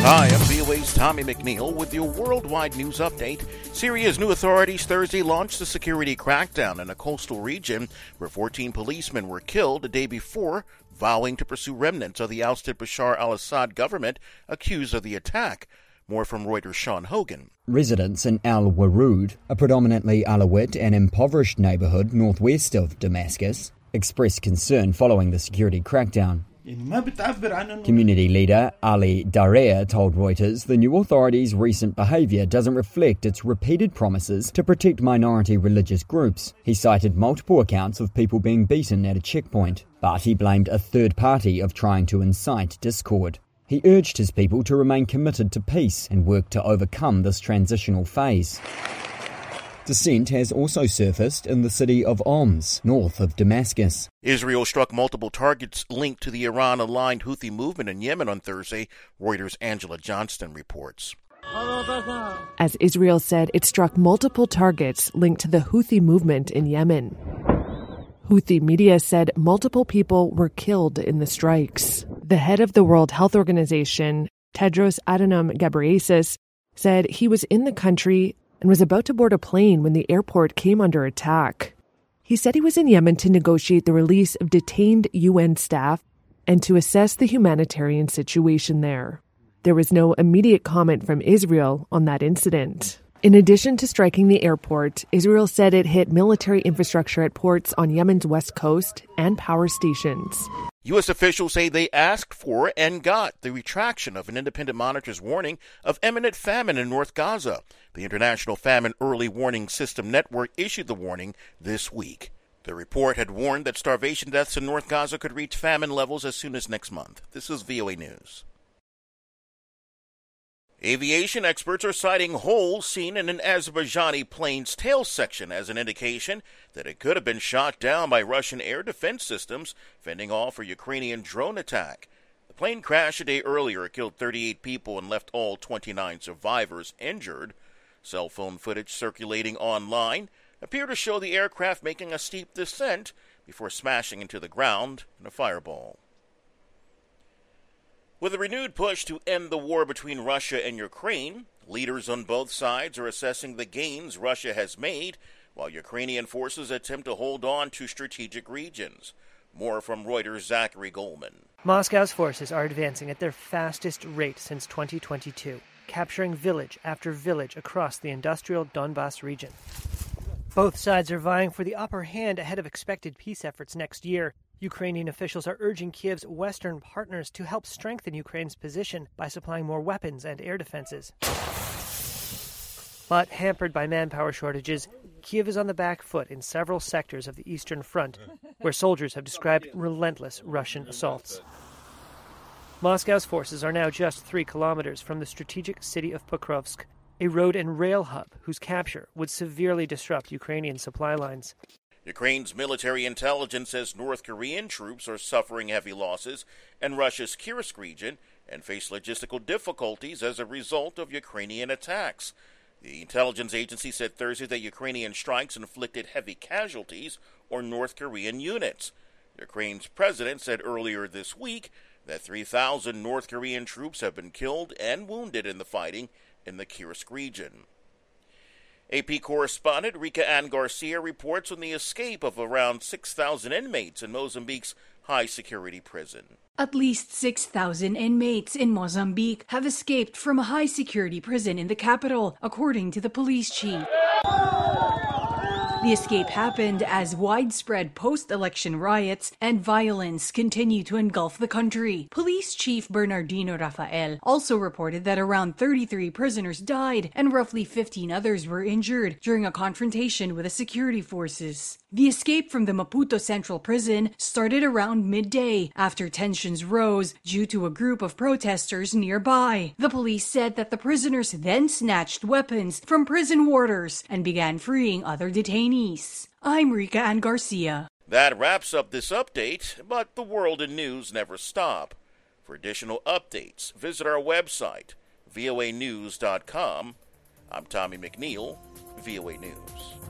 Hi, I'm VOA's Tommy McNeil with your worldwide news update. Syria's new authorities Thursday launched a security crackdown in a coastal region where 14 policemen were killed the day before, vowing to pursue remnants of the ousted Bashar al-Assad government accused of the attack. More from Reuters' Sean Hogan. Residents in Al Warood, a predominantly Alawite and impoverished neighborhood northwest of Damascus, expressed concern following the security crackdown. Community leader Ali Darea told Reuters the new authorities' recent behaviour doesn't reflect its repeated promises to protect minority religious groups. He cited multiple accounts of people being beaten at a checkpoint, but he blamed a third party of trying to incite discord. He urged his people to remain committed to peace and work to overcome this transitional phase. Dissent has also surfaced in the city of Homs, north of Damascus. Israel struck multiple targets linked to the Iran-aligned Houthi movement in Yemen on Thursday, Reuters' Angela Johnston reports. As Israel said, it struck multiple targets linked to the Houthi movement in Yemen. Houthi media said multiple people were killed in the strikes. The head of the World Health Organization, Tedros Adhanom Ghebreyesus, said he was in the country and was about to board a plane when the airport came under attack. He said he was in Yemen to negotiate the release of detained UN staff and to assess the humanitarian situation there. There was no immediate comment from Israel on that incident. In addition to striking the airport, Israel said it hit military infrastructure at ports on Yemen's west coast and power stations. U.S. officials say they asked for and got the retraction of an independent monitor's warning of imminent famine in North Gaza. The International Famine Early Warning System Network issued the warning this week. The report had warned that starvation deaths in North Gaza could reach famine levels as soon as next month. This is VOA News. Aviation experts are citing holes seen in an Azerbaijani plane's tail section as an indication that it could have been shot down by Russian air defense systems, fending off a Ukrainian drone attack. The plane crashed a day earlier, killed 38 people, and left all 29 survivors injured. Cell phone footage circulating online appear to show the aircraft making a steep descent before smashing into the ground in a fireball. With a renewed push to end the war between Russia and Ukraine, leaders on both sides are assessing the gains Russia has made, while Ukrainian forces attempt to hold on to strategic regions. More from Reuters' Zachary Goldman. Moscow's forces are advancing at their fastest rate since 2022, capturing village after village across the industrial Donbas region. Both sides are vying for the upper hand ahead of expected peace efforts next year. Ukrainian officials are urging Kiev's Western partners to help strengthen Ukraine's position by supplying more weapons and air defenses. But hampered by manpower shortages, Kiev is on the back foot in several sectors of the Eastern Front, where soldiers have described relentless Russian assaults. Moscow's forces are now just 3 kilometers from the strategic city of Pokrovsk, a road and rail hub whose capture would severely disrupt Ukrainian supply lines. Ukraine's military intelligence says North Korean troops are suffering heavy losses in Russia's Kursk region and face logistical difficulties as a result of Ukrainian attacks. The intelligence agency said Thursday that Ukrainian strikes inflicted heavy casualties on North Korean units. Ukraine's president said earlier this week that 3,000 North Korean troops have been killed and wounded in the fighting in the Kursk region. AP correspondent Rika Ann Garcia reports on the escape of around 6,000 inmates in Mozambique's high-security prison. At least 6,000 inmates in Mozambique have escaped from a high-security prison in the capital, according to the police chief. The escape happened as widespread post-election riots and violence continue to engulf the country. Police Chief Bernardino Rafael also reported that around 33 prisoners died and roughly 15 others were injured during a confrontation with the security forces. The escape from the Maputo Central Prison started around midday after tensions rose due to a group of protesters nearby. The police said that the prisoners then snatched weapons from prison warders and began freeing other detainees. I'm Rika Ann Garcia. That wraps up this update, but the world and news never stop. For additional updates, visit our website, voanews.com. I'm Tommy McNeil, VOA News.